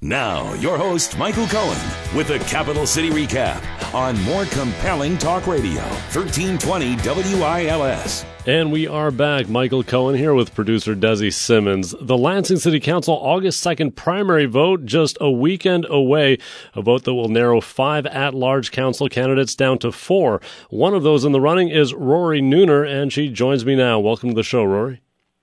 Now, your host, Michael Cohen, with a Capital City recap on more compelling talk radio, 1320 WILS. And we are back. Michael Cohen here with producer Desi Simmons. The Lansing City Council August 2nd primary vote just a weekend away, a vote that will narrow 5 at-large council candidates down to 4. One of those in the running is Rory Nooner, and she joins me now. Welcome to the show, Rory.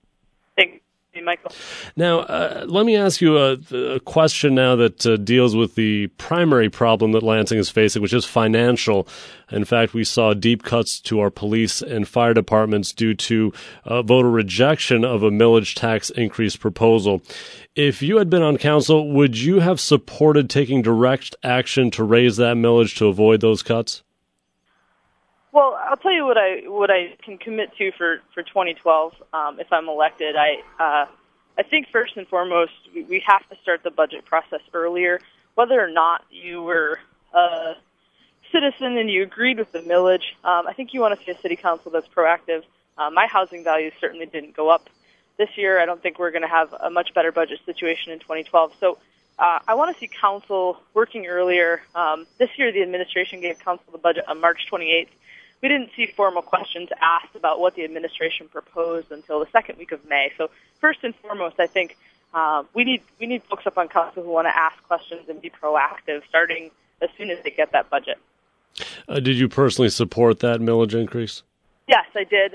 Michael. Now, let me ask you a question now that deals with the primary problem that Lansing is facing, which is financial. In fact, we saw deep cuts to our police and fire departments due to voter rejection of a millage tax increase proposal. If you had been on council, would you have supported taking direct action to raise that millage to avoid those cuts? Well, I'll tell you what I can commit to for 2012 if I'm elected. I think first and foremost we have to start the budget process earlier. Whether or not you were a citizen and you agreed with the millage, I think you want to see a city council that's proactive. My housing values certainly didn't go up this year. I don't think we're going to have a much better budget situation in 2012. So I want to see council working earlier. This year the administration gave council the budget on March 28th. We didn't see formal questions asked about what the administration proposed until the second week of May. So first and foremost, I think we need folks up on council who want to ask questions and be proactive, starting as soon as they get that budget. Did you personally support that millage increase? Yes, I did.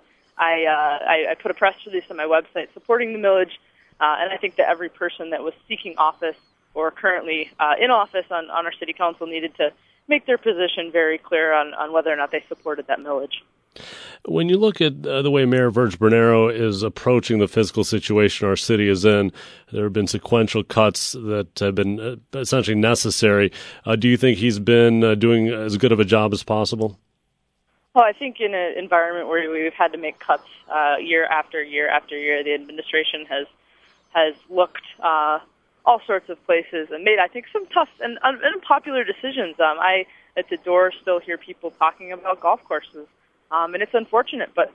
I put a press release on my website supporting the millage, and I think that every person that was seeking office or currently in office on our city council needed to make their position very clear on whether or not they supported that millage. When you look at the way Mayor Virg Bernero is approaching the fiscal situation our city is in, there have been sequential cuts that have been essentially necessary. Do you think he's been doing as good of a job as possible? Well, I think in an environment where we've had to make cuts year after year after year, the administration has looked all sorts of places and made, I think, some tough and unpopular decisions. I, at the door, still hear people talking about golf courses, and it's unfortunate. But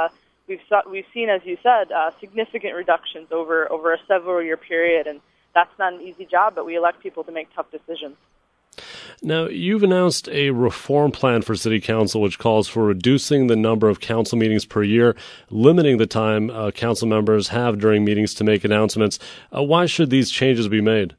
we've seen, as you said, significant reductions over a several-year period, and that's not an easy job. But we elect people to make tough decisions. Now, you've announced a reform plan for City Council which calls for reducing the number of council meetings per year, limiting the time council members have during meetings to make announcements. Why should these changes be made?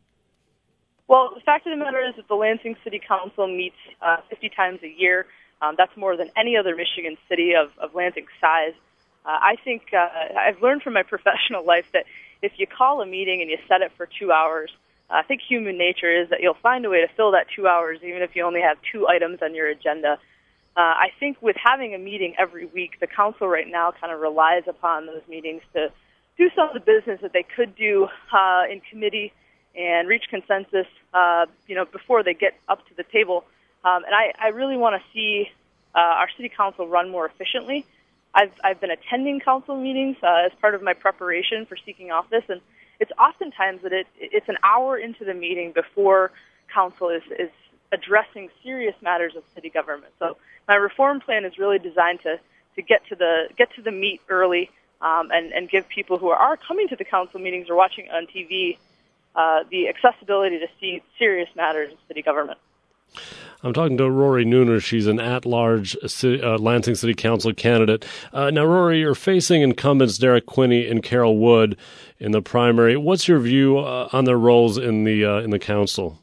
Well, the fact of the matter is that the Lansing City Council meets 50 times a year. That's more than any other Michigan city of Lansing's size. I think I've learned from my professional life that if you call a meeting and you set it for 2 hours, I think human nature is that you'll find a way to fill that 2 hours, even if you only have 2 items on your agenda. I think with having a meeting every week, the council right now kind of relies upon those meetings to do some of the business that they could do in committee and reach consensus, before they get up to the table. And I really want to see our city council run more efficiently. I've been attending council meetings as part of my preparation for seeking office, and it's oftentimes that it's an hour into the meeting before council is addressing serious matters of city government. So my reform plan is really designed to get to the meat early and give people who are coming to the council meetings or watching on TV the accessibility to see serious matters of city government. I'm talking to Rory Nooner. She's an at-large Lansing City Council candidate. Now, Rory, you're facing incumbents Derek Quinney and Carol Wood in the primary. What's your view on their roles in the council?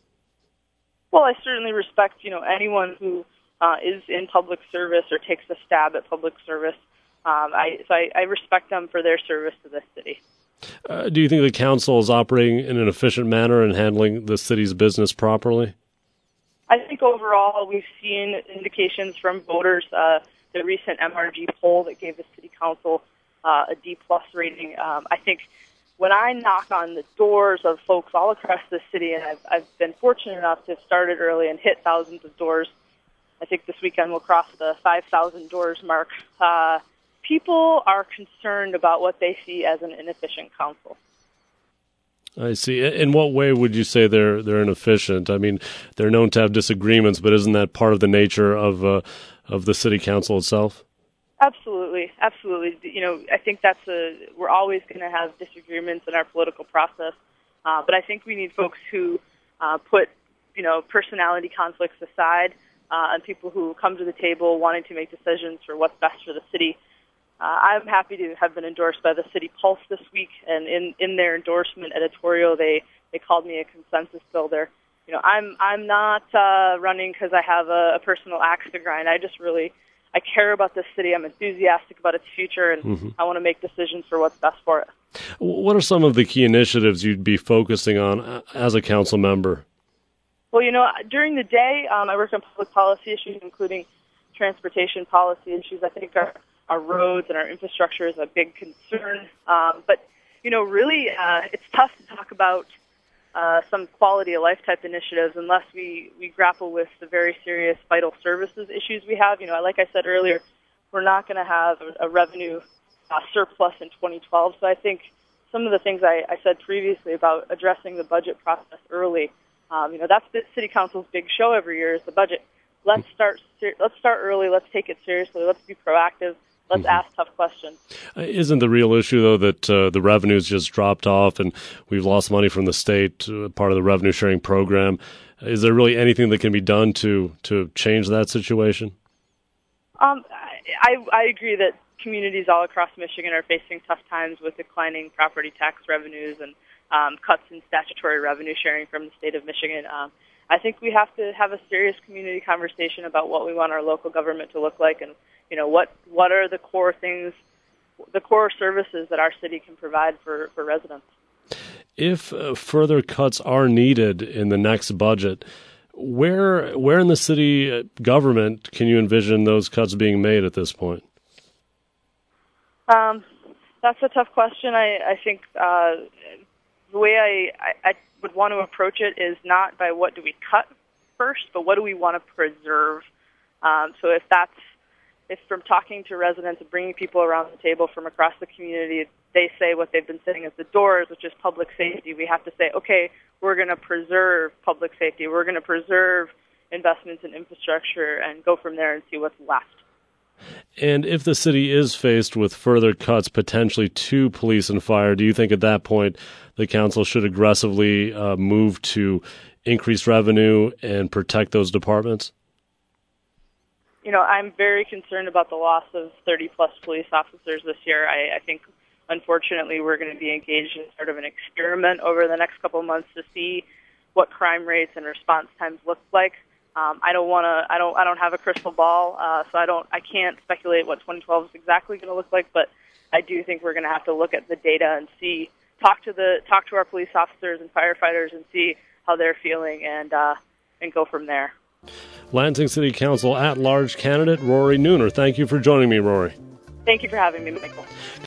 Well, I certainly respect anyone who is in public service or takes a stab at public service. I respect them for their service to this city. Do you think the council is operating in an efficient manner and handling the city's business properly? I think overall we've seen indications from voters. The recent MRG poll that gave the city council a D+ rating. I think when I knock on the doors of folks all across the city, and I've been fortunate enough to have started early and hit thousands of doors. I think this weekend we'll cross the 5,000 doors mark. People are concerned about what they see as an inefficient council. I see. In what way would you say they're inefficient? I mean, they're known to have disagreements, but isn't that part of the nature of the city council itself? Absolutely. I think we're always going to have disagreements in our political process. But I think we need folks who put, personality conflicts aside, and people who come to the table wanting to make decisions for what's best for the city. I'm happy to have been endorsed by the City Pulse this week, and in their endorsement editorial, they called me a consensus builder. I'm not running because I have a personal axe to grind. I care about this city. I'm enthusiastic about its future, and I want to make decisions for what's best for it. What are some of the key initiatives you'd be focusing on as a council member? Well, during the day, I work on public policy issues, including transportation policy issues. I think our roads and our infrastructure is a big concern. But really, it's tough to talk about some quality of life type initiatives unless we grapple with the very serious vital services issues we have. Like I said earlier, we're not going to have a revenue surplus in 2012. So I think some of the things I said previously about addressing the budget process early, that's the City Council's big show every year is the budget. Let's start early. Let's take it seriously. Let's be proactive. Let's ask tough questions. Isn't the real issue, though, that the revenues just dropped off and we've lost money from the state, part of the revenue sharing program? Is there really anything that can be done to change that situation? I agree that communities all across Michigan are facing tough times with declining property tax revenues and cuts in statutory revenue sharing from the state of Michigan. I think we have to have a serious community conversation about what we want our local government to look like, and what are the core things, the core services that our city can provide for residents. If further cuts are needed in the next budget, where in the city government can you envision those cuts being made at this point? That's a tough question. I think the way I would want to approach it is not by what do we cut first, but what do we want to preserve. So if from talking to residents and bringing people around the table from across the community, they say what they've been saying at the doors, which is public safety, we have to say, okay, we're going to preserve public safety. We're going to preserve investments in infrastructure and go from there and see what's left. And if the city is faced with further cuts potentially to police and fire, do you think at that point the council should aggressively move to increase revenue and protect those departments? I'm very concerned about the loss of 30-plus police officers this year. I think, unfortunately, we're going to be engaged in sort of an experiment over the next couple of months to see what crime rates and response times look like. I don't have a crystal ball, so I can't speculate what 2012 is exactly going to look like. But I do think we're going to have to look at the data and talk to our police officers and firefighters and see how they're feeling and go from there. Lansing City Council at-large candidate Rory Nooner. Thank you for joining me, Rory. Thank you for having me, Michael.